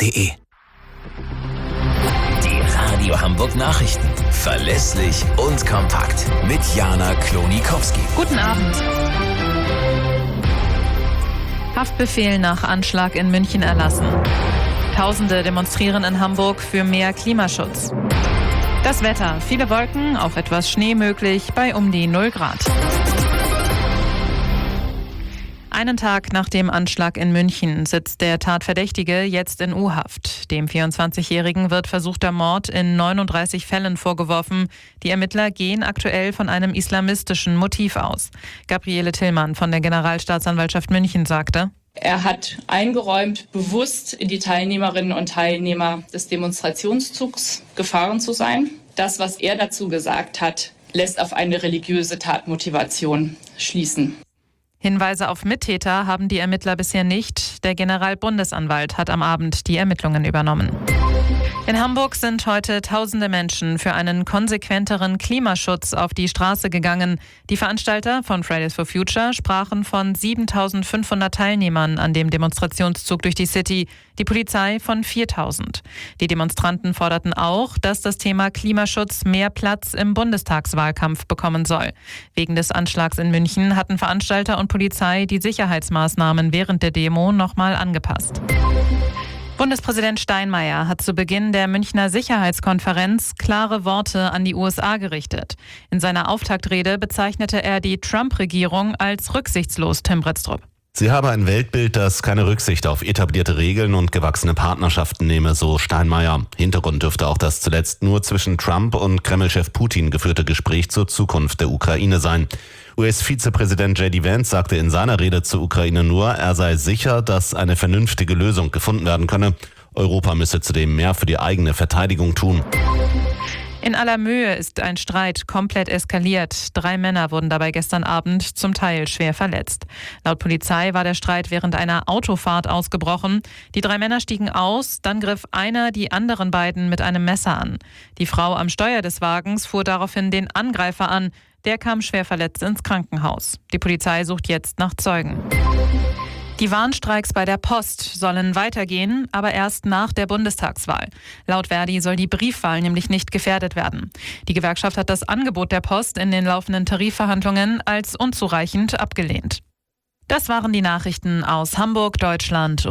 radio-hamburg-nachrichten.de. Die Radio Hamburg Nachrichten. Verlässlich und kompakt. Mit Jana Klonikowski. Guten Abend. Haftbefehl nach Anschlag in München erlassen. Tausende demonstrieren in Hamburg für mehr Klimaschutz. Das Wetter. Viele Wolken, auch etwas Schnee möglich bei um die 0 Grad. Einen Tag nach dem Anschlag in München sitzt der Tatverdächtige jetzt in U-Haft. Dem 24-Jährigen wird versuchter Mord in 39 Fällen vorgeworfen. Die Ermittler gehen aktuell von einem islamistischen Motiv aus. Gabriele Tillmann von der Generalstaatsanwaltschaft München sagte: Er hat eingeräumt, bewusst in die Teilnehmerinnen und Teilnehmer des Demonstrationszugs gefahren zu sein. Das, was er dazu gesagt hat, lässt auf eine religiöse Tatmotivation schließen. Hinweise auf Mittäter haben die Ermittler bisher nicht. Der Generalbundesanwalt hat am Abend die Ermittlungen übernommen. In Hamburg sind heute tausende Menschen für einen konsequenteren Klimaschutz auf die Straße gegangen. Die Veranstalter von Fridays for Future sprachen von 7.500 Teilnehmern an dem Demonstrationszug durch die City, die Polizei von 4.000. Die Demonstranten forderten auch, dass das Thema Klimaschutz mehr Platz im Bundestagswahlkampf bekommen soll. Wegen des Anschlags in München hatten Veranstalter und Polizei die Sicherheitsmaßnahmen während der Demo nochmal angepasst. Bundespräsident Steinmeier hat zu Beginn der Münchner Sicherheitskonferenz klare Worte an die USA gerichtet. In seiner Auftaktrede bezeichnete er die Trump-Regierung als rücksichtslos, Tim Britztrup. Sie habe ein Weltbild, das keine Rücksicht auf etablierte Regeln und gewachsene Partnerschaften nehme, so Steinmeier. Hintergrund dürfte auch das zuletzt nur zwischen Trump und Kreml-Chef Putin geführte Gespräch zur Zukunft der Ukraine sein. US-Vizepräsident J.D. Vance sagte in seiner Rede zur Ukraine nur, er sei sicher, dass eine vernünftige Lösung gefunden werden könne. Europa müsse zudem mehr für die eigene Verteidigung tun. In Allermöhe ist ein Streit komplett eskaliert. 3 Männer wurden dabei gestern Abend zum Teil schwer verletzt. Laut Polizei war der Streit während einer Autofahrt ausgebrochen. Die 3 Männer stiegen aus, dann griff einer die anderen beiden mit einem Messer an. Die Frau am Steuer des Wagens fuhr daraufhin den Angreifer an. Der kam schwer verletzt ins Krankenhaus. Die Polizei sucht jetzt nach Zeugen. Die Warnstreiks bei der Post sollen weitergehen, aber erst nach der Bundestagswahl. Laut Verdi soll die Briefwahl nämlich nicht gefährdet werden. Die Gewerkschaft hat das Angebot der Post in den laufenden Tarifverhandlungen als unzureichend abgelehnt. Das waren die Nachrichten aus Hamburg, Deutschland